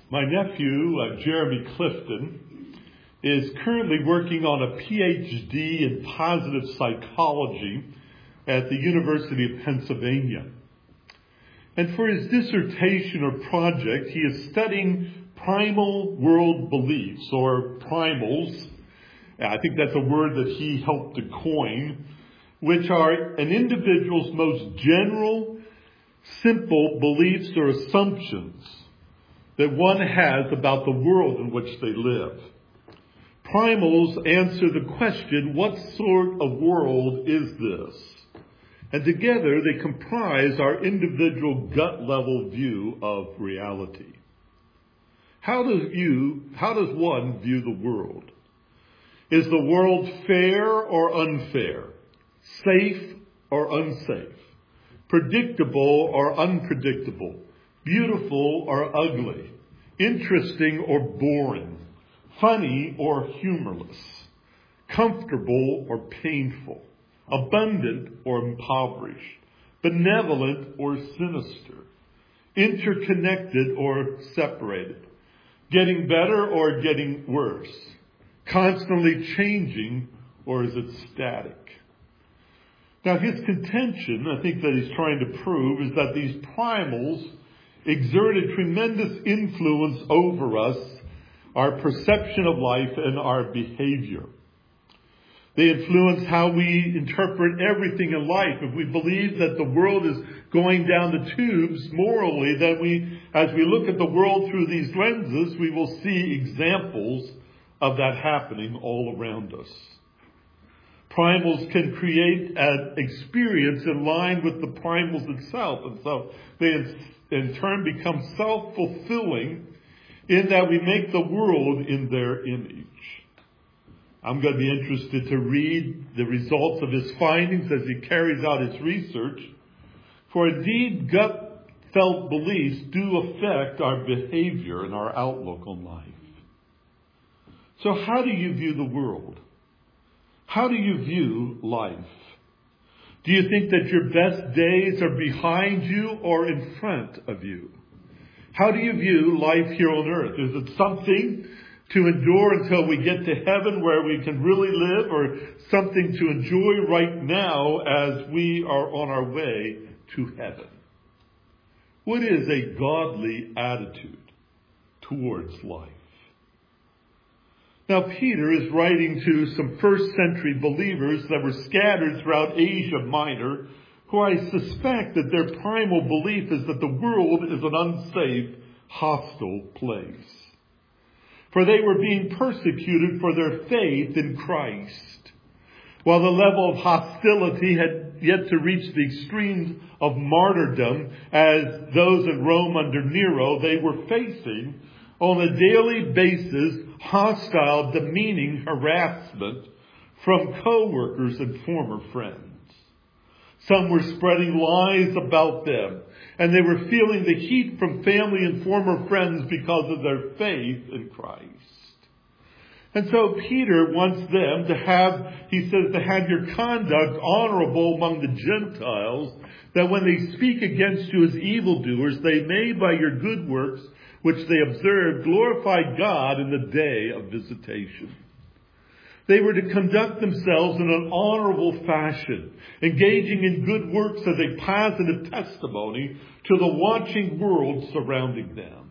My nephew, Jeremy Clifton, is currently working on a PhD in positive psychology at the University of Pennsylvania. And for his dissertation or project, he is studying primal world beliefs, or primals. I think that's a word that he helped to coin, which are an individual's most general, simple beliefs or assumptions that one has about the world in which they live. Primals answer the question, what sort of world is this? And together they comprise our individual gut-level view of reality. How does one view the world? Is the world fair or unfair? Safe or unsafe? Predictable or unpredictable? Beautiful or ugly? Interesting or boring? Funny or humorless? Comfortable or painful? Abundant or impoverished? Benevolent or sinister? Interconnected or separated? Getting better or getting worse? Constantly changing, or is it static? Now, his contention, I think that he's trying to prove, is that these primals exert a tremendous influence over us, our perception of life, and our behavior. They influence how we interpret everything in life. If we believe that the world is going down the tubes morally, then as we look at the world through these lenses, we will see examples of that happening all around us. Primals can create an experience in line with the primals itself, and so they in turn become self-fulfilling in that we make the world in their image. I'm going to be interested to read the results of his findings as he carries out his research, for indeed gut-felt beliefs do affect our behavior and our outlook on life. So how do you view the world? How do you view life? Do you think that your best days are behind you or in front of you? How do you view life here on earth? Is it something to endure until we get to heaven where we can really live, or something to enjoy right now as we are on our way to heaven? What is a godly attitude towards life? Now, Peter is writing to some first-century believers that were scattered throughout Asia Minor, who I suspect that their primal belief is that the world is an unsafe, hostile place. For they were being persecuted for their faith in Christ. While the level of hostility had yet to reach the extremes of martyrdom, as those in Rome under Nero, they were facing on a daily basis hostile, demeaning harassment from co-workers and former friends. Some were spreading lies about them, and they were feeling the heat from family and former friends because of their faith in Christ. And so Peter wants them to have your conduct honorable among the Gentiles, that when they speak against you as evildoers, they may by your good works which they observe, glorify God in the day of visitation. They were to conduct themselves in an honorable fashion, engaging in good works as a positive testimony to the watching world surrounding them.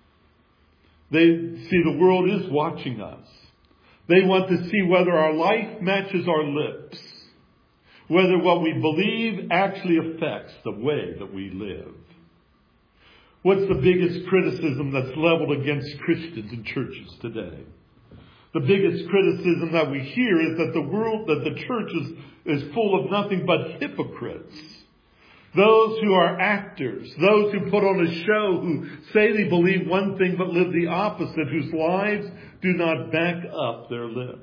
The world is watching us. They want to see whether our life matches our lips, whether what we believe actually affects the way that we live. What's the biggest criticism that's leveled against Christians in churches today? The biggest criticism that we hear is that the church is full of nothing but hypocrites. Those who are actors, those who put on a show, who say they believe one thing but live the opposite, whose lives do not back up their lips.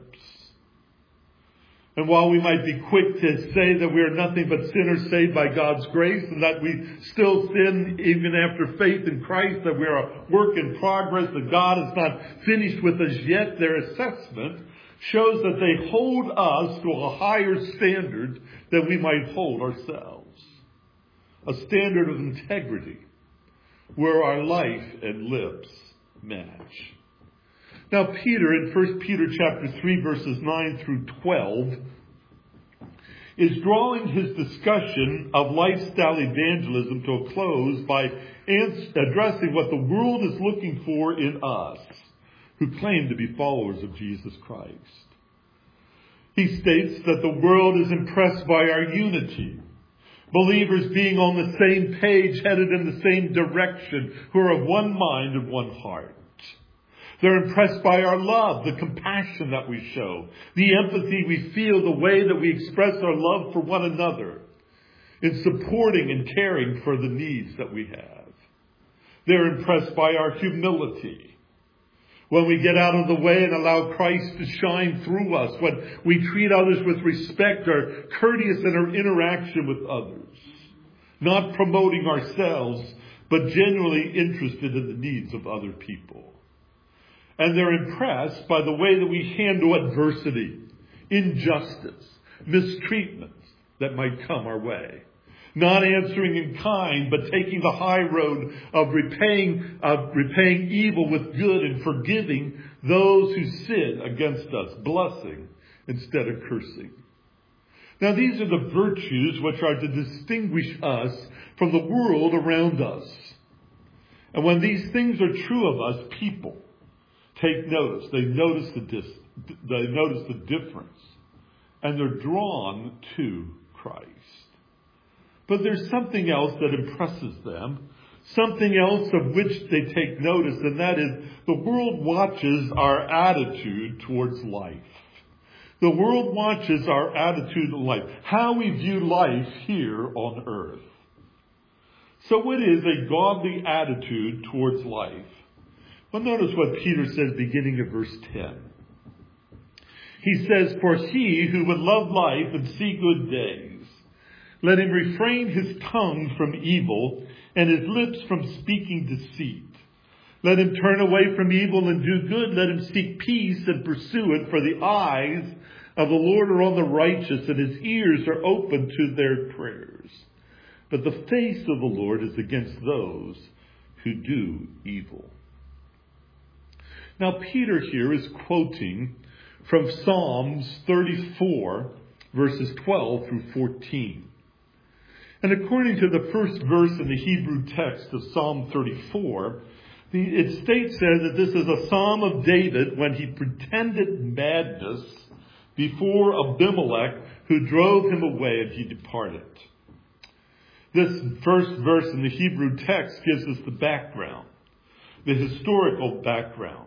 And while we might be quick to say that we are nothing but sinners saved by God's grace, and that we still sin even after faith in Christ, that we are a work in progress, that God is not finished with us yet, their assessment shows that they hold us to a higher standard than we might hold ourselves. A standard of integrity, where our life and lips match. Now Peter, in 1 Peter chapter 3, verses 9 through 12, is drawing his discussion of lifestyle evangelism to a close by addressing what the world is looking for in us who claim to be followers of Jesus Christ. He states that the world is impressed by our unity, believers being on the same page, headed in the same direction, who are of one mind and one heart. They're impressed by our love, the compassion that we show, the empathy we feel, the way that we express our love for one another in supporting and caring for the needs that we have. They're impressed by our humility, when we get out of the way and allow Christ to shine through us, when we treat others with respect, are courteous in our interaction with others, not promoting ourselves, but genuinely interested in the needs of other people. And they're impressed by the way that we handle adversity, injustice, mistreatments that might come our way. Not answering in kind, but taking the high road of repaying evil with good and forgiving those who sin against us, blessing instead of cursing. Now these are the virtues which are to distinguish us from the world around us. And when these things are true of us, people take notice. They notice the difference. And they're drawn to Christ. But there's something else that impresses them. Something else of which they take notice. And that is the world watches our attitude towards life. The world watches our attitude of life. How we view life here on earth. So what is a godly attitude towards life? Well, notice what Peter says beginning of verse 10. He says, "For he who would love life and see good days, let him refrain his tongue from evil and his lips from speaking deceit. Let him turn away from evil and do good. Let him seek peace and pursue it. For the eyes of the Lord are on the righteous, and his ears are open to their prayers. But the face of the Lord is against those who do evil." Now, Peter here is quoting from Psalms 34, verses 12 through 14. And according to the first verse in the Hebrew text of Psalm 34, it states there that this is a psalm of David when he pretended madness before Abimelech, who drove him away, and he departed. This first verse in the Hebrew text gives us the background, the historical background.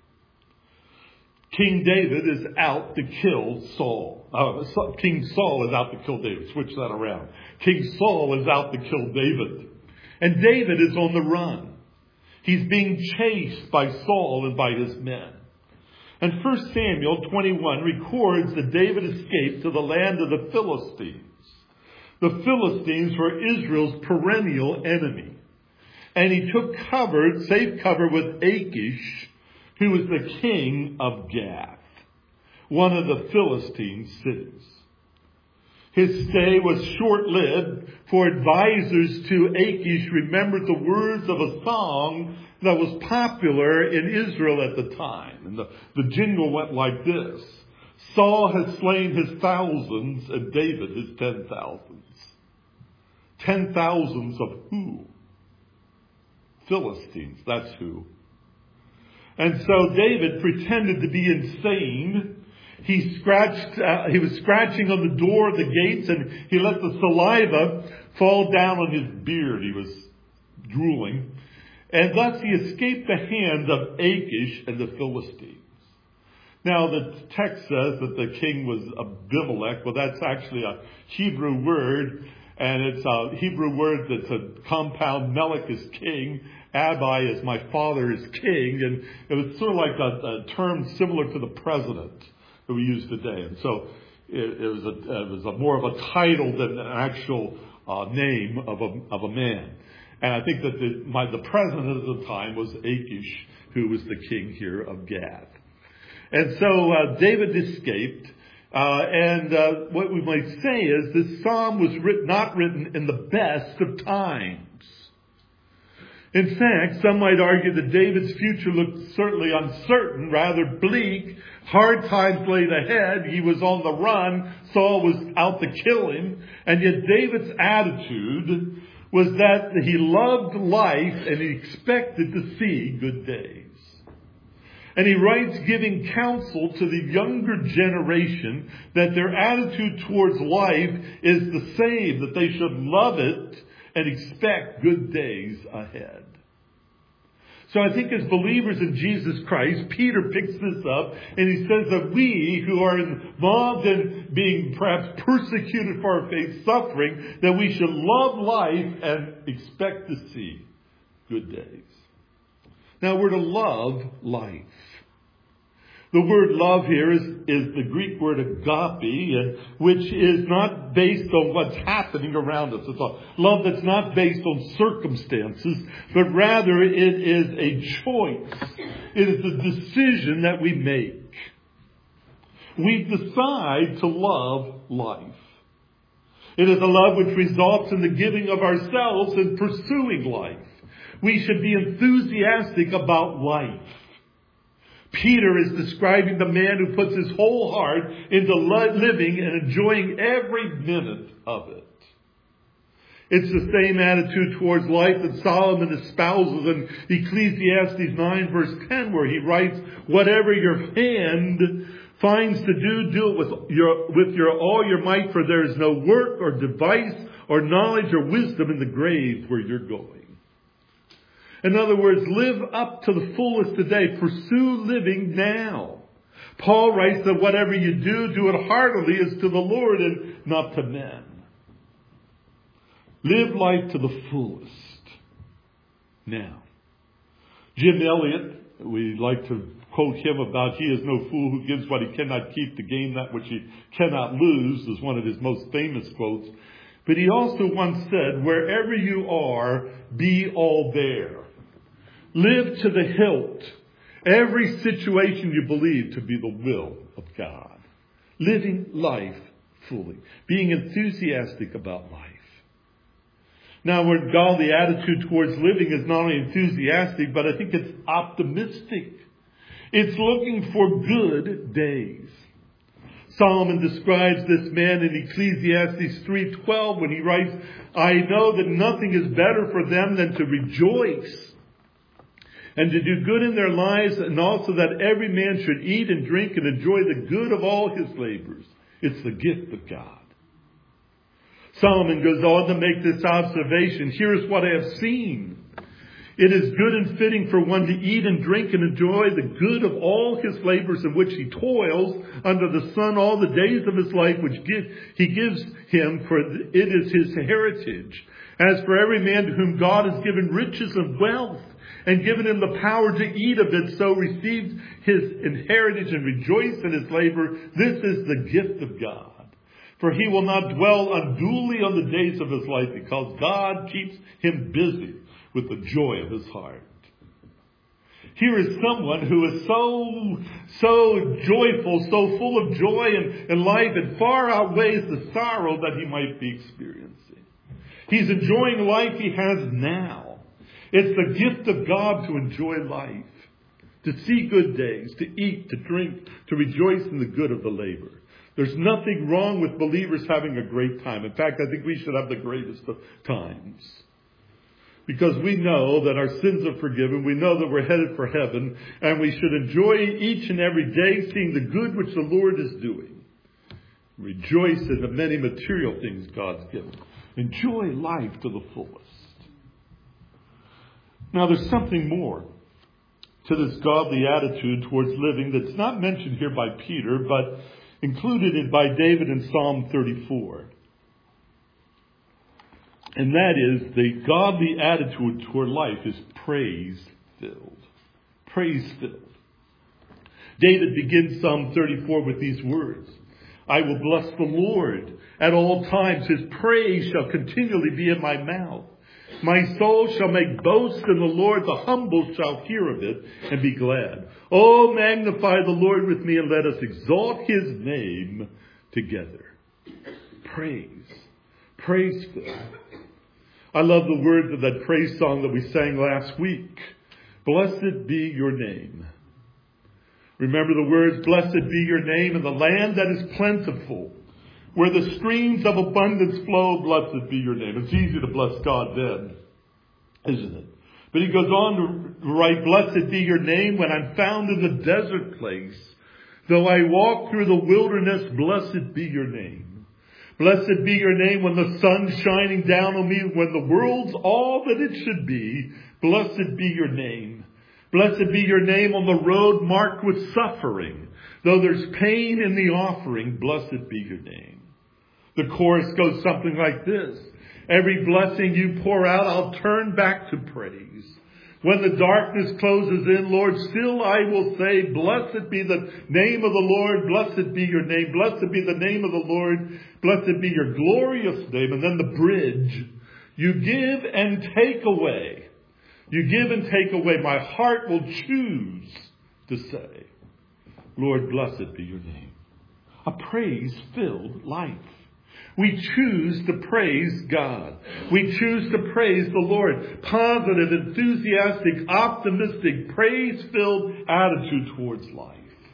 King David is out to kill Saul. King Saul is out to kill David. Switch that around. King Saul is out to kill David. And David is on the run. He's being chased by Saul and by his men. And 1 Samuel 21 records that David escaped to the land of the Philistines. The Philistines were Israel's perennial enemy. And he took safe cover with Achish, who was the king of Gath, one of the Philistine cities. His stay was short-lived, for advisors to Achish remembered the words of a song that was popular in Israel at the time. And the jingle went like this: "Saul has slain his thousands, and David his 10,000s. 10,000s of who? Philistines, that's who. And so David pretended to be insane. He was scratching on the door of the gates, and he let the saliva fall down on his beard. He was drooling. And thus he escaped the hands of Achish and the Philistines. Now the text says that the king was Abimelech. Well, that's actually a Hebrew word. And it's a Hebrew word that's a compound. Melech is king. Abi is my father is king. And it was sort of like a term similar to the president that we use today. And so it was more of a title than an actual name of a man. And I think that the president at the time was Achish, who was the king here of Gath. And so David escaped. And what we might say is this psalm was not written in the best of times. In fact, some might argue that David's future looked certainly uncertain, rather bleak. Hard times laid ahead. He was on the run. Saul was out to kill him. And yet David's attitude was that he loved life and he expected to see good days. And he writes, giving counsel to the younger generation that their attitude towards life is the same, that they should love it and expect good days ahead. So I think as believers in Jesus Christ, Peter picks this up and he says that we who are involved in being perhaps persecuted for our faith, suffering, that we should love life and expect to see good days. Now we're to love life. The word love here is the Greek word agape, which is not based on what's happening around us. It's a love that's not based on circumstances, but rather it is a choice. It is a decision that we make. We decide to love life. It is a love which results in the giving of ourselves and pursuing life. We should be enthusiastic about life. Peter is describing the man who puts his whole heart into living and enjoying every minute of it. It's the same attitude towards life that Solomon espouses in Ecclesiastes 9 verse 10, where he writes, whatever your hand finds to do it with all your might, for there is no work or device or knowledge or wisdom in the grave where you're going. In other words, live up to the fullest today. Pursue living now. Paul writes that whatever you do it heartily as to the Lord and not to men. Live life to the fullest now. Jim Elliot, we like to quote him about, he is no fool who gives what he cannot keep to gain that which he cannot lose, is one of his most famous quotes. But he also once said, wherever you are, be all there. Live to the hilt every situation you believe to be the will of God. Living life fully. Being enthusiastic about life. Now, our godly attitude towards living is not only enthusiastic, but I think it's optimistic. It's looking for good days. Solomon describes this man in Ecclesiastes 3:12 when he writes, I know that nothing is better for them than to rejoice and to do good in their lives, and also that every man should eat and drink and enjoy the good of all his labors. It's the gift of God. Solomon goes on to make this observation. Here is what I have seen. It is good and fitting for one to eat and drink and enjoy the good of all his labors in which he toils under the sun all the days of his life, which he gives him, for it is his heritage. As for every man to whom God has given riches and wealth, and given him the power to eat of it, so receives his inheritance and rejoice in his labor. This is the gift of God. For he will not dwell unduly on the days of his life, because God keeps him busy with the joy of his heart. Here is someone who is so joyful, so full of joy in life, and far outweighs the sorrow that he might be experiencing. He's enjoying life he has now. It's the gift of God to enjoy life, to see good days, to eat, to drink, to rejoice in the good of the labor. There's nothing wrong with believers having a great time. In fact, I think we should have the greatest of times. Because we know that our sins are forgiven. We know that we're headed for heaven. And we should enjoy each and every day seeing the good which the Lord is doing. Rejoice in the many material things God's given. Enjoy life to the fullest. Now, there's something more to this godly attitude towards living that's not mentioned here by Peter, but included by David in Psalm 34. And that is, the godly attitude toward life is praise-filled. Praise-filled. David begins Psalm 34 with these words. I will bless the Lord at all times. His praise shall continually be in my mouth. My soul shall make boast in the Lord. The humble shall hear of it and be glad. Oh, magnify the Lord with me and let us exalt his name together. Praise. Praise-filled. I love the words of that praise song that we sang last week. Blessed be your name. Remember the words, blessed be your name in the land that is plentiful, where the streams of abundance flow, blessed be your name. It's easy to bless God then, isn't it? But he goes on to write, blessed be your name when I'm found in the desert place. Though I walk through the wilderness, blessed be your name. Blessed be your name when the sun's shining down on me, when the world's all that it should be. Blessed be your name. Blessed be your name on the road marked with suffering. Though there's pain in the offering, blessed be your name. The chorus goes something like this. Every blessing you pour out, I'll turn back to praise. When the darkness closes in, Lord, still I will say, blessed be the name of the Lord. Blessed be your name. Blessed be the name of the Lord. Blessed be your glorious name. And then the bridge. You give and take away. You give and take away. My heart will choose to say, Lord, blessed be your name. A praise-filled life. We choose to praise God. We choose to praise the Lord. Positive, enthusiastic, optimistic, praise-filled attitude towards life.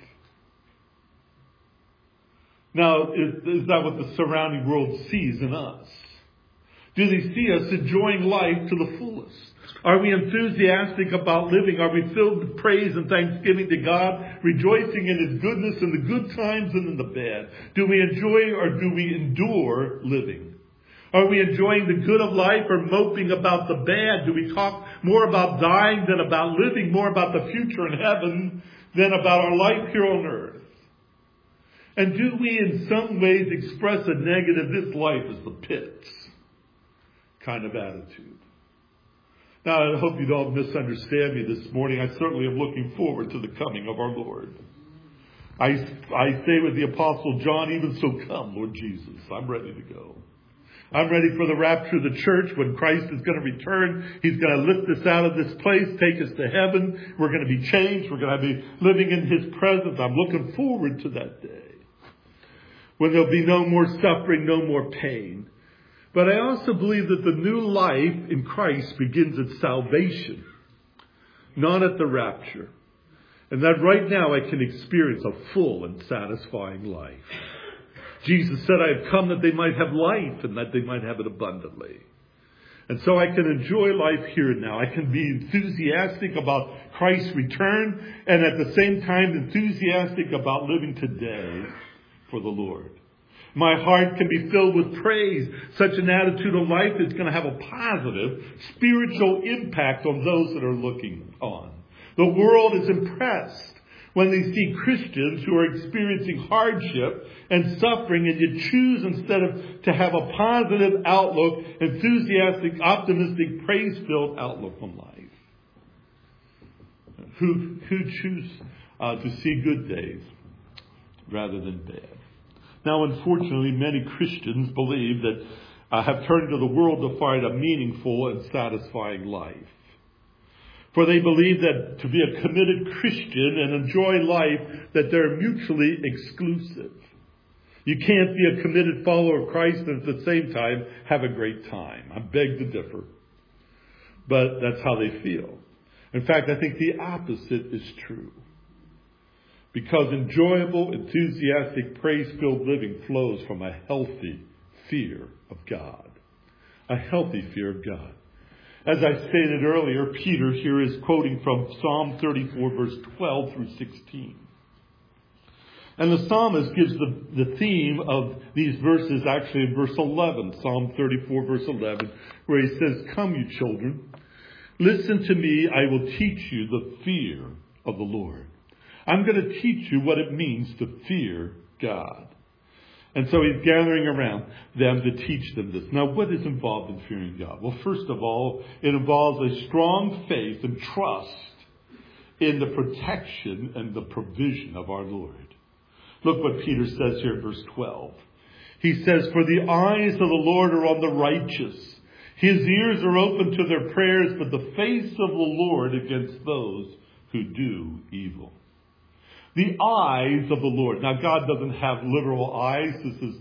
Now, is that what the surrounding world sees in us? Do they see us enjoying life to the fullest? Are we enthusiastic about living? Are we filled with praise and thanksgiving to God, rejoicing in His goodness in the good times and in the bad? Do we enjoy or do we endure living? Are we enjoying the good of life or moping about the bad? Do we talk more about dying than about living, more about the future in heaven than about our life here on earth? And do we in some ways express a negative, this life is the pits kind of attitude? Now, I hope you don't misunderstand me this morning. I certainly am looking forward to the coming of our Lord. I say with the Apostle John, even so come, Lord Jesus. I'm ready to go. I'm ready for the rapture of the church when Christ is going to return. He's going to lift us out of this place, take us to heaven. We're going to be changed. We're going to be living in His presence. I'm looking forward to that day when there'll be no more suffering, no more pain. But I also believe that the new life in Christ begins at salvation, not at the rapture. And that right now I can experience a full and satisfying life. Jesus said, I have come that they might have life and that they might have it abundantly. And so I can enjoy life here and now. I can be enthusiastic about Christ's return and at the same time enthusiastic about living today for the Lord. My heart can be filled with praise. Such an attitude of life is going to have a positive spiritual impact on those that are looking on. The world is impressed when they see Christians who are experiencing hardship and suffering, and you choose instead of to have a positive outlook, enthusiastic, optimistic, praise-filled outlook on life. Who choose to see good days rather than bad. Now, unfortunately, many Christians believe that have turned to the world to find a meaningful and satisfying life. For they believe that to be a committed Christian and enjoy life, that they're mutually exclusive. You can't be a committed follower of Christ and at the same time have a great time. I beg to differ. But that's how they feel. In fact, I think the opposite is true. Because enjoyable, enthusiastic, praise-filled living flows from a healthy fear of God. A healthy fear of God. As I stated earlier, Peter here is quoting from Psalm 34, verse 12 through 16. And the psalmist gives the theme of these verses actually in verse 11. Psalm 34, verse 11, where he says, Come, you children, listen to me, I will teach you the fear of the Lord. I'm going to teach you what it means to fear God. And so he's gathering around them to teach them this. Now, what is involved in fearing God? Well, first of all, it involves a strong faith and trust in the protection and the provision of our Lord. Look what Peter says here in verse 12. He says, For the eyes of the Lord are on the righteous. His ears are open to their prayers, but the face of the Lord against those who do evil. The eyes of the Lord. Now, God doesn't have literal eyes. This is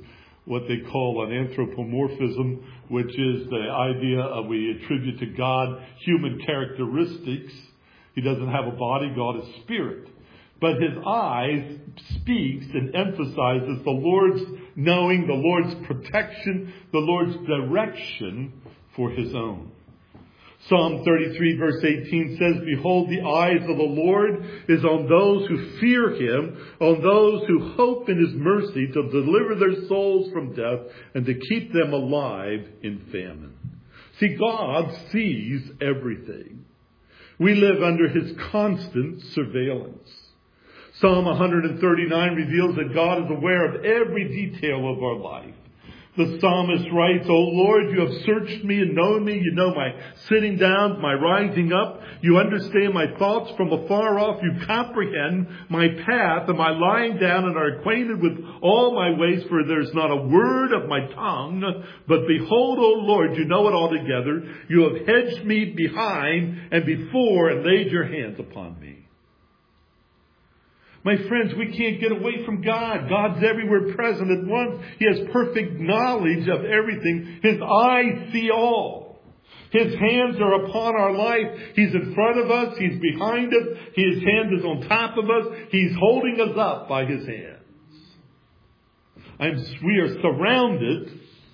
what they call an anthropomorphism, which is the idea of we attribute to God human characteristics. He doesn't have a body. God is spirit. But his eyes speaks and emphasizes the Lord's knowing, the Lord's protection, the Lord's direction for his own. Psalm 33 verse 18 says, "Behold, the eyes of the Lord is on those who fear him, on those who hope in his mercy, to deliver their souls from death and to keep them alive in famine." See, God sees everything. We live under his constant surveillance. Psalm 139 reveals that God is aware of every detail of our life. The psalmist writes, "O Lord, you have searched me and known me. You know my sitting down, my rising up. You understand my thoughts from afar off. You comprehend my path and my lying down and are acquainted with all my ways, for there's not a word of my tongue. But behold, O Lord, you know it altogether. You have hedged me behind and before and laid your hands upon me." My friends, we can't get away from God. God's everywhere present at once. He has perfect knowledge of everything. His eyes see all. His hands are upon our life. He's in front of us. He's behind us. His hand is on top of us. He's holding us up by his hands. We are surrounded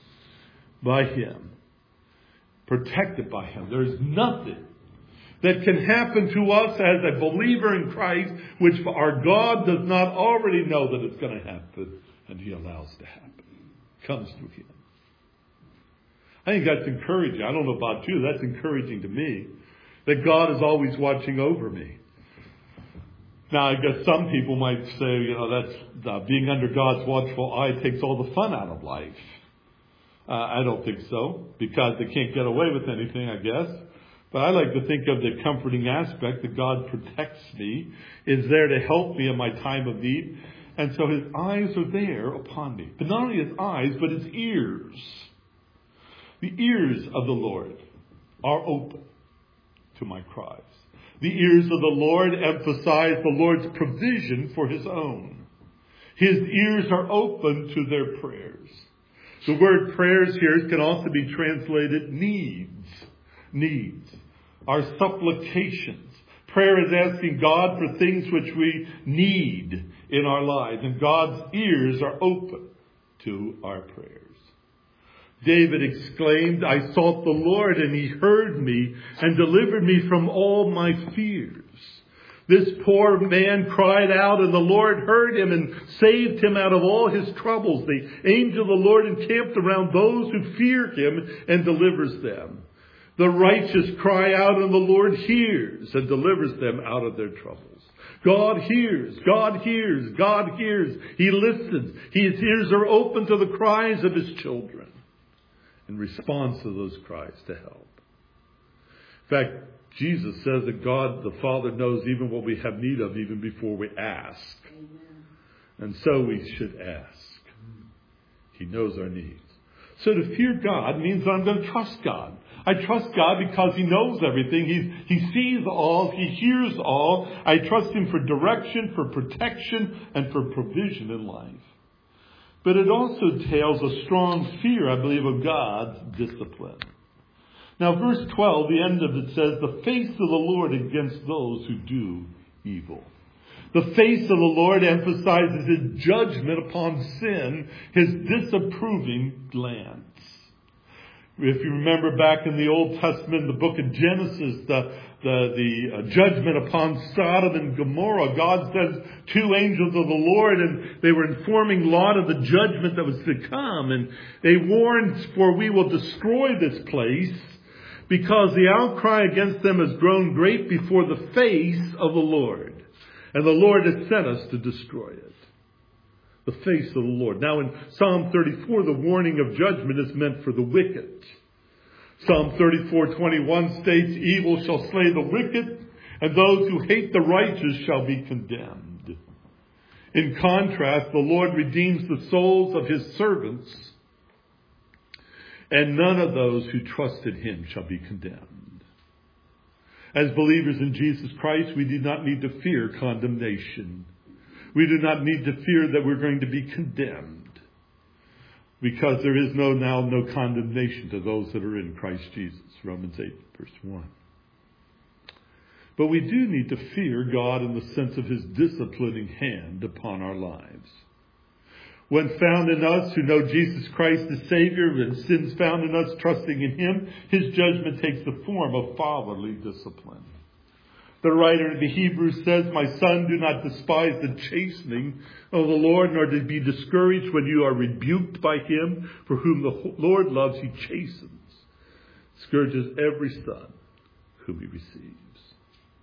by him. Protected by him. There's nothing that can happen to us as a believer in Christ, which our God does not already know that it's going to happen, and he allows to happen. It comes through him. I think that's encouraging. I don't know about you. That's encouraging to me, that God is always watching over me. Now, I guess some people might say, that's being under God's watchful eye takes all the fun out of life. I don't think so, because they can't get away with anything, I guess. But I like to think of the comforting aspect that God protects me, is there to help me in my time of need. And so his eyes are there upon me. But not only his eyes, but his ears. The ears of the Lord are open to my cries. The ears of the Lord emphasize the Lord's provision for his own. His ears are open to their prayers. The word prayers here can also be translated needs. Needs. Our supplications. Prayer is asking God for things which we need in our lives. And God's ears are open to our prayers. David exclaimed, "I sought the Lord and he heard me and delivered me from all my fears." This poor man cried out and the Lord heard him and saved him out of all his troubles. The angel of the Lord encamped around those who fear him and delivers them. The righteous cry out and the Lord hears and delivers them out of their troubles. God hears, God hears, God hears. He listens. His ears are open to the cries of his children and responds to those cries to help. In fact, Jesus says that God the Father knows even what we have need of even before we ask. Amen. And so we should ask. He knows our needs. So to fear God means I'm going to trust God. I trust God because he knows everything. He sees all. He hears all. I trust him for direction, for protection, and for provision in life. But it also entails a strong fear, I believe, of God's discipline. Now, verse 12, the end of it says, "The face of the Lord against those who do evil." The face of the Lord emphasizes his judgment upon sin, his disapproving glance. If you remember back in the Old Testament, the book of Genesis, the judgment upon Sodom and Gomorrah, God sends two angels of the Lord, and they were informing Lot of the judgment that was to come. And they warned, "For we will destroy this place, because the outcry against them has grown great before the face of the Lord. And the Lord has sent us to destroy it." The face of the Lord. Now in Psalm 34, the warning of judgment is meant for the wicked. Psalm 34:21 states, "Evil shall slay the wicked, and those who hate the righteous shall be condemned." In contrast, the Lord redeems the souls of his servants, and none of those who trust in him shall be condemned. As believers in Jesus Christ, we do not need to fear condemnation. We do not need to fear that we're going to be condemned. because there is now no condemnation to those that are in Christ Jesus. Romans 8, verse 1. But we do need to fear God in the sense of his disciplining hand upon our lives. When found in us who know Jesus Christ as Savior, and sins found in us trusting in him, his judgment takes the form of fatherly discipline. The writer of the Hebrews says, "My son, do not despise the chastening of the Lord, nor to be discouraged when you are rebuked by him. For whom the Lord loves, he chastens, scourges every son whom he receives."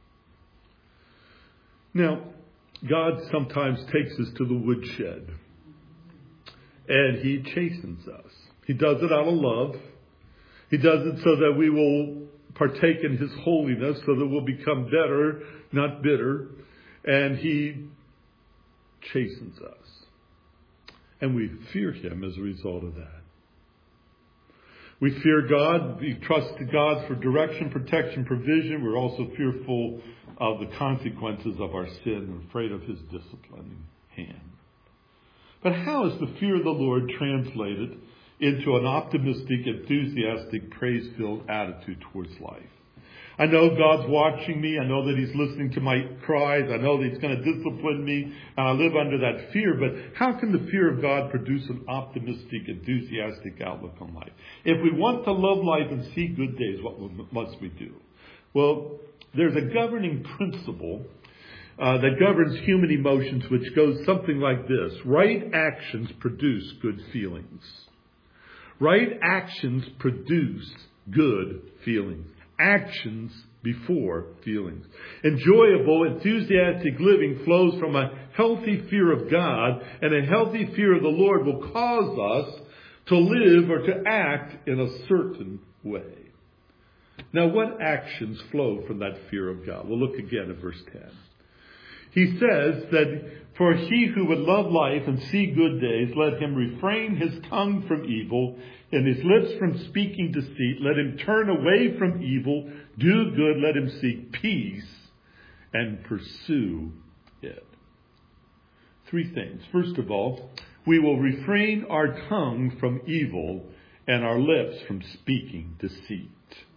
Now, God sometimes takes us to the woodshed, and he chastens us. He does it out of love. He does it so that we will partake in his holiness, so that we'll become better, not bitter. And he chastens us. And we fear him as a result of that. We fear God. We trust God for direction, protection, provision. We're also fearful of the consequences of our sin and afraid of his disciplining hand. But how is the fear of the Lord translated into an optimistic, enthusiastic, praise-filled attitude towards life? I know God's watching me. I know that he's listening to my cries. I know that he's going to discipline me. And I live under that fear. But how can the fear of God produce an optimistic, enthusiastic outlook on life? If we want to love life and see good days, what must we do? Well, there's a governing principle that governs human emotions, which goes something like this. Right actions produce good feelings. Right actions produce good feelings. Actions before feelings. Enjoyable, enthusiastic living flows from a healthy fear of God, and a healthy fear of the Lord will cause us to live or to act in a certain way. Now, what actions flow from that fear of God? We'll look again at verse 10. He says that, "For he who would love life and see good days, let him refrain his tongue from evil and his lips from speaking deceit. Let him turn away from evil, do good, let him seek peace and pursue it." Three things. First of all, we will refrain our tongue from evil and our lips from speaking deceit.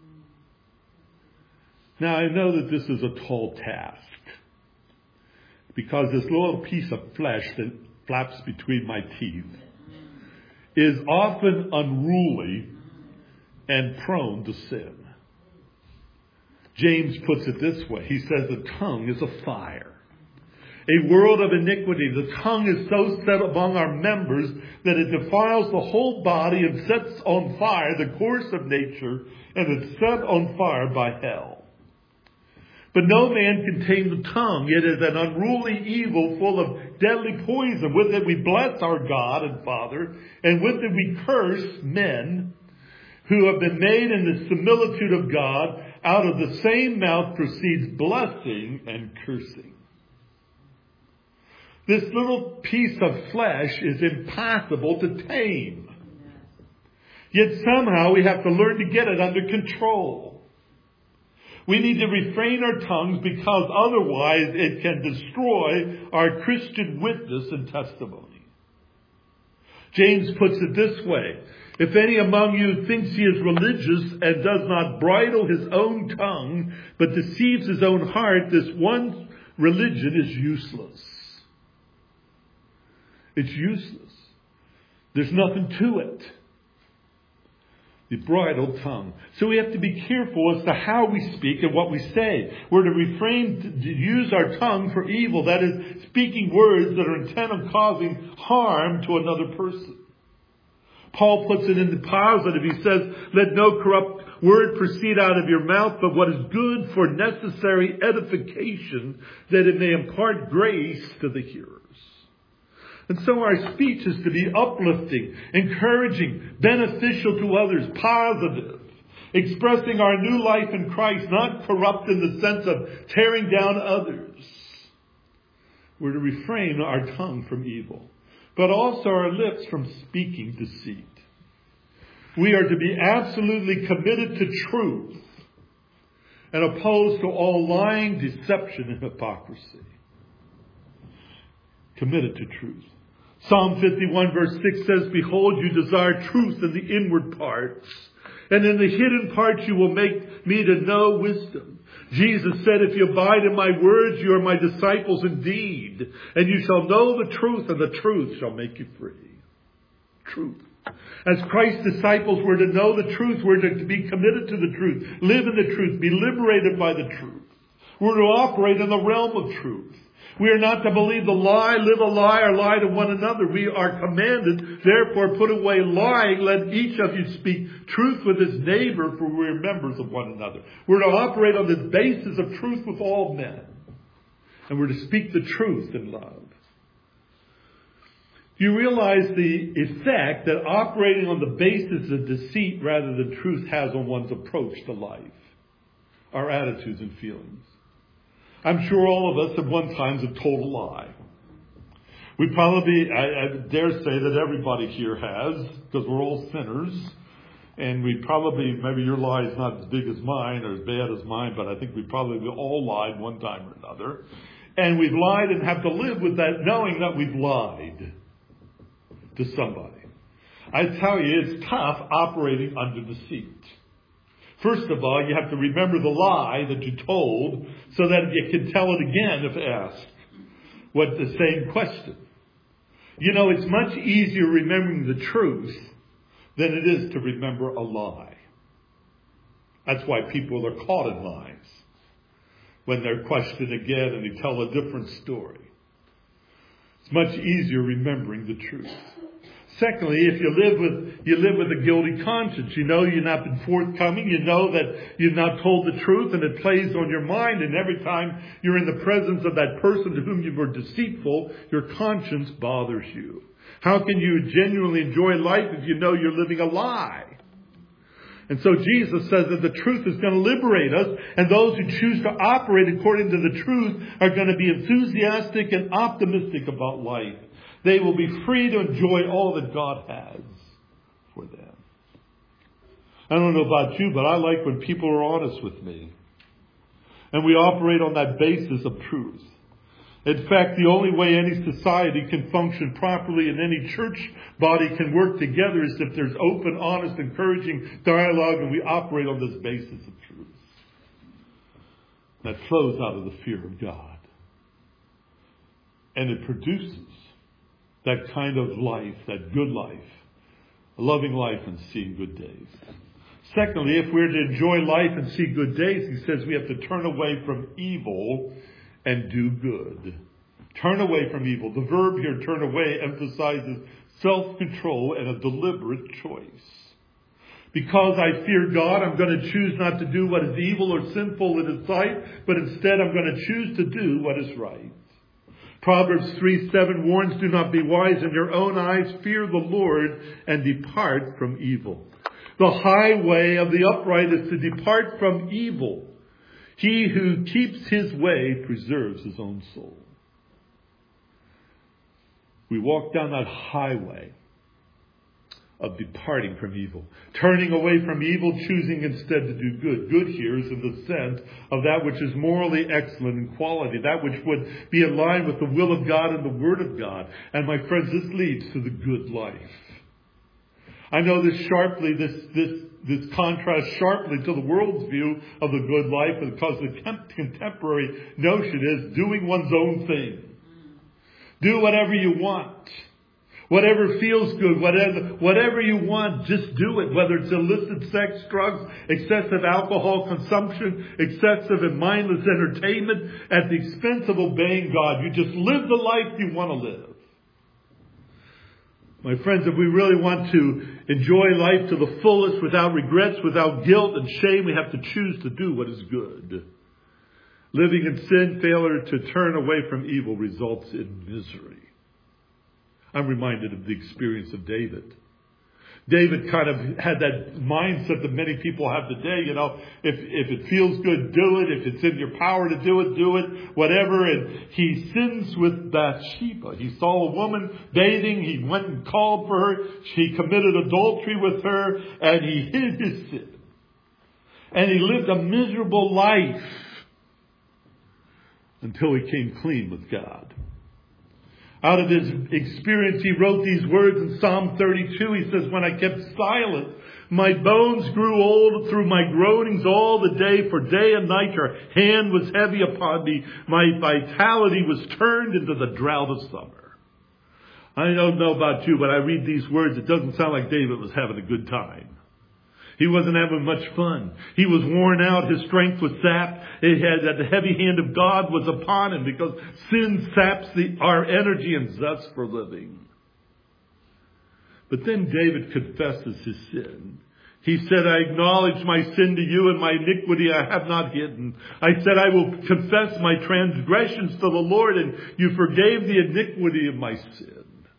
Now, I know that this is a tall task, because this little piece of flesh that flaps between my teeth is often unruly and prone to sin. James puts it this way. He says the tongue is a fire, a world of iniquity. The tongue is so set among our members that it defiles the whole body and sets on fire the course of nature, and it's set on fire by hell. But no man can tame the tongue. It is an unruly evil full of deadly poison. With it we bless our God and Father, and with it we curse men who have been made in the similitude of God. Out of the same mouth proceeds blessing and cursing. This little piece of flesh is impossible to tame. Yet somehow we have to learn to get it under control. We need to refrain our tongues, because otherwise it can destroy our Christian witness and testimony. James puts it this way: "If any among you thinks he is religious and does not bridle his own tongue, but deceives his own heart, this one's religion is useless." It's useless. There's nothing to it. The bridled tongue. So we have to be careful as to how we speak and what we say. We're to refrain to use our tongue for evil. That is, speaking words that are intent on causing harm to another person. Paul puts it in the positive. He says, "Let no corrupt word proceed out of your mouth, but what is good for necessary edification, that it may impart grace to the hearers." And so our speech is to be uplifting, encouraging, beneficial to others, positive, expressing our new life in Christ, not corrupt in the sense of tearing down others. We're to refrain our tongue from evil, but also our lips from speaking deceit. We are to be absolutely committed to truth and opposed to all lying, deception, and hypocrisy. Committed to truth. Psalm 51 verse 6 says, "Behold, you desire truth in the inward parts, and in the hidden parts you will make me to know wisdom." Jesus said, "If you abide in my words, you are my disciples indeed, and you shall know the truth, and the truth shall make you free." Truth. As Christ's disciples, we're to know the truth. We're to be committed to the truth, live in the truth, be liberated by the truth. We're to operate in the realm of truth. We are not to believe the lie, live a lie, or lie to one another. We are commanded, therefore, put away lying. Let each of you speak truth with his neighbor, for we are members of one another. We're to operate on this basis of truth with all men. And we're to speak the truth in love. Do you realize the effect that operating on the basis of deceit rather than truth has on one's approach to life? Our attitudes and feelings. I'm sure all of us at one time have told a lie. We probably, I dare say that everybody here has, because we're all sinners. And we probably, maybe your lie is not as big as mine or as bad as mine, but I think we probably all lied one time or another. And we've lied and have to live with that, knowing that we've lied to somebody. I tell you, it's tough operating under deceit. First of all, you have to remember the lie that you told so that you can tell it again if asked. What the same question. You know, it's much easier remembering the truth than it is to remember a lie. That's why people are caught in lies. When they're questioned again and they tell a different story. It's much easier remembering the truth. Secondly, if you live with a guilty conscience, you know you've not been forthcoming, you know that you've not told the truth, and it plays on your mind, and every time you're in the presence of that person to whom you were deceitful, your conscience bothers you. How can you genuinely enjoy life if you know you're living a lie? And so Jesus says that the truth is going to liberate us, and those who choose to operate according to the truth are going to be enthusiastic and optimistic about life. They will be free to enjoy all that God has for them. I don't know about you, but I like when people are honest with me. And we operate on that basis of truth. In fact, the only way any society can function properly and any church body can work together is if there's open, honest, encouraging dialogue and we operate on this basis of truth. That flows out of the fear of God. And it produces that kind of life, that good life, a loving life and seeing good days. Secondly, if we're to enjoy life and see good days, he says we have to turn away from evil and do good. Turn away from evil. The verb here, turn away, emphasizes self-control and a deliberate choice. Because I fear God, I'm going to choose not to do what is evil or sinful in His sight, but instead I'm going to choose to do what is right. Proverbs 3:7 warns, do not be wise in your own eyes, fear the Lord and depart from evil. The highway of the upright is to depart from evil. He who keeps his way preserves his own soul. We walk down that highway of departing from evil. Turning away from evil, choosing instead to do good. Good here is in the sense of that which is morally excellent in quality. That which would be in line with the will of God and the Word of God. And my friends, this leads to the good life. I know this sharply, this contrasts sharply to the world's view of the good life, because the contemporary notion is doing one's own thing. Do whatever you want. Whatever feels good, whatever you want, just do it. Whether it's illicit sex, drugs, excessive alcohol consumption, excessive and mindless entertainment at the expense of obeying God. You just live the life you want to live. My friends, if we really want to enjoy life to the fullest, without regrets, without guilt and shame, we have to choose to do what is good. Living in sin, failure to turn away from evil results in misery. I'm reminded of the experience of David. David kind of had that mindset that many people have today. You know, if it feels good, do it. If it's in your power to do it, whatever. And he sins with Bathsheba. He saw a woman bathing. He went and called for her. He committed adultery with her, and he hid his sin. And he lived a miserable life until he came clean with God. Out of his experience, he wrote these words in Psalm 32. He says, when I kept silent, my bones grew old through my groanings all the day, for day and night your hand was heavy upon me. My vitality was turned into the drought of summer. I don't know about you, but I read these words, it doesn't sound like David was having a good time. He wasn't having much fun. He was worn out. His strength was sapped. The heavy hand of God was upon him because sin saps our energy and zest for living. But then David confesses his sin. He said, I acknowledge my sin to you and my iniquity I have not hidden. I said, I will confess my transgressions to the Lord, and you forgave the iniquity of my sin.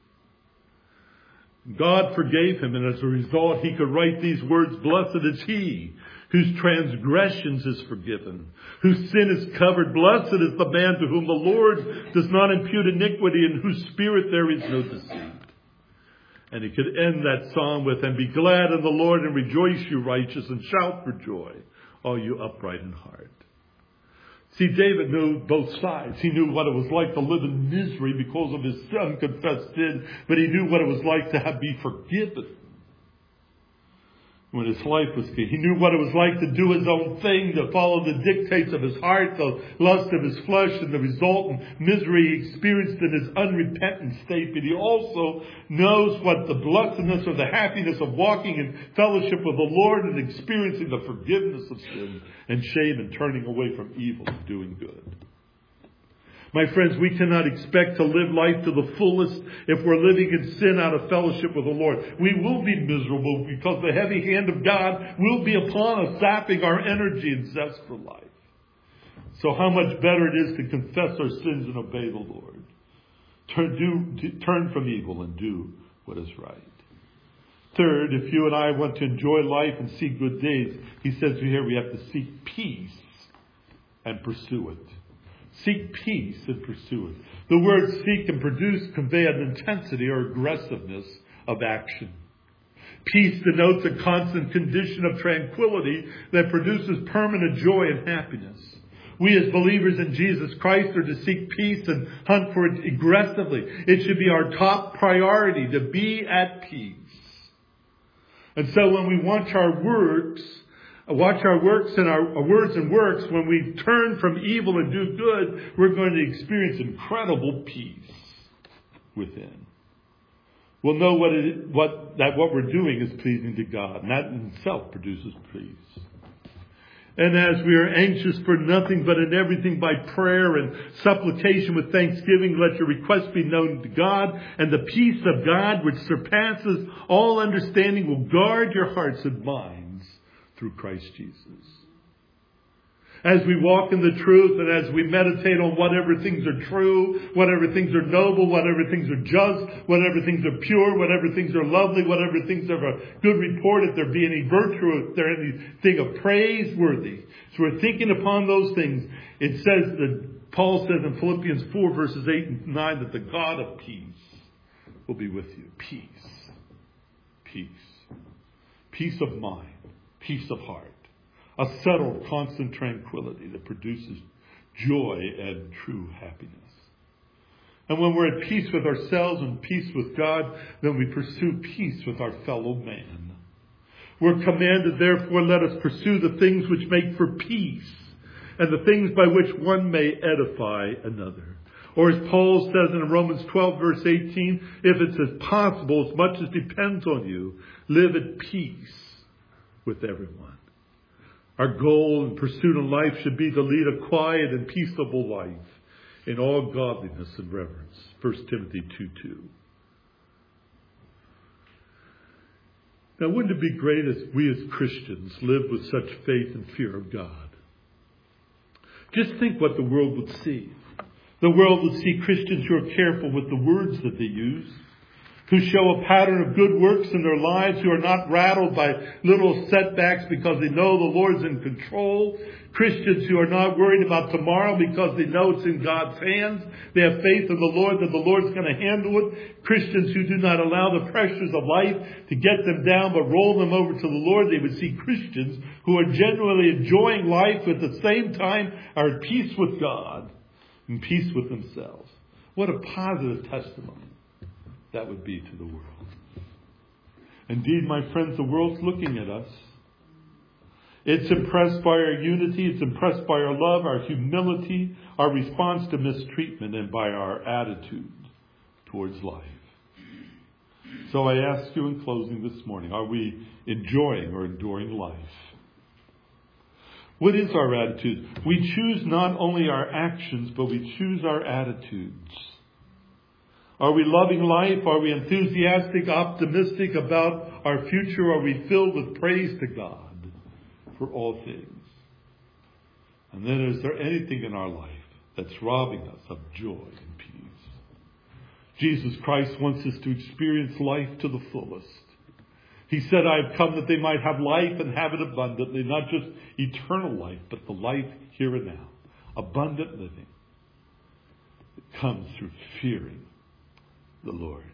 God forgave him, and as a result, he could write these words, blessed is he whose transgressions is forgiven, whose sin is covered. Blessed is the man to whom the Lord does not impute iniquity, in whose spirit there is no deceit. And he could end that psalm with, and be glad in the Lord and rejoice, you righteous, and shout for joy, all you upright in heart. See, David knew both sides. He knew what it was like to live in misery because of his unconfessed sin, but he knew what it was like to be forgiven when his life was good. He knew what it was like to do his own thing, to follow the dictates of his heart, the lust of his flesh, and the resultant misery he experienced in his unrepentant state. But he also knows what the blessedness or the happiness of walking in fellowship with the Lord and experiencing the forgiveness of sin and shame and turning away from evil and doing good. My friends, we cannot expect to live life to the fullest if we're living in sin out of fellowship with the Lord. We will be miserable because the heavy hand of God will be upon us, sapping our energy and zest for life. So how much better it is to confess our sins and obey the Lord. Turn from evil and do what is right. Third, if you and I want to enjoy life and see good days, he says here we have to seek peace and pursue it. Seek peace and pursue it. The words seek and produce convey an intensity or aggressiveness of action. Peace denotes a constant condition of tranquility that produces permanent joy and happiness. We as believers in Jesus Christ are to seek peace and hunt for it aggressively. It should be our top priority to be at peace. And so when we watch our works and our words and works, when we turn from evil and do good, we're going to experience incredible peace within. We'll know what we're doing is pleasing to God, and that in itself produces peace. And as we are anxious for nothing but in everything by prayer and supplication with thanksgiving, let your requests be known to God, and the peace of God, which surpasses all understanding, will guard your hearts and minds through Christ Jesus. As we walk in the truth and as we meditate on whatever things are true, whatever things are noble, whatever things are just, whatever things are pure, whatever things are lovely, whatever things are of a good report, if there be any virtue, if there anything of praiseworthy. So we're thinking upon those things. It says that Paul says in Philippians 4 verses 8 and 9 that the God of peace will be with you. Peace. Peace. Peace of mind. Peace of heart. A settled, constant tranquility that produces joy and true happiness. And when we're at peace with ourselves and peace with God, then we pursue peace with our fellow man. We're commanded, therefore, let us pursue the things which make for peace and the things by which one may edify another. Or as Paul says in Romans 12 verse 18, if it's as possible, as much as depends on you, live at peace with everyone. Our goal and pursuit in life should be to lead a quiet and peaceable life in all godliness and reverence. 1 Timothy 2:2. Now, wouldn't it be great if we as Christians lived with such faith and fear of God? Just think what the world would see. The world would see Christians who are careful with the words that they use, who show a pattern of good works in their lives, who are not rattled by little setbacks because they know the Lord's in control. Christians who are not worried about tomorrow because they know it's in God's hands. They have faith in the Lord that the Lord's going to handle it. Christians who do not allow the pressures of life to get them down but roll them over to the Lord. They would see Christians who are genuinely enjoying life, at the same time are at peace with God and peace with themselves. What a positive testimony that would be to the world. Indeed, my friends, the world's looking at us. It's impressed by our unity, it's impressed by our love, our humility, our response to mistreatment, and by our attitude towards life. So I ask you in closing this morning, are we enjoying or enduring life? What is our attitude? We choose not only our actions, but we choose our attitudes. Are we loving life? Are we enthusiastic, optimistic about our future? Are we filled with praise to God for all things? And then is there anything in our life that's robbing us of joy and peace? Jesus Christ wants us to experience life to the fullest. He said, I have come that they might have life and have it abundantly, not just eternal life, but the life here and now. Abundant living. It comes through fearing the Lord.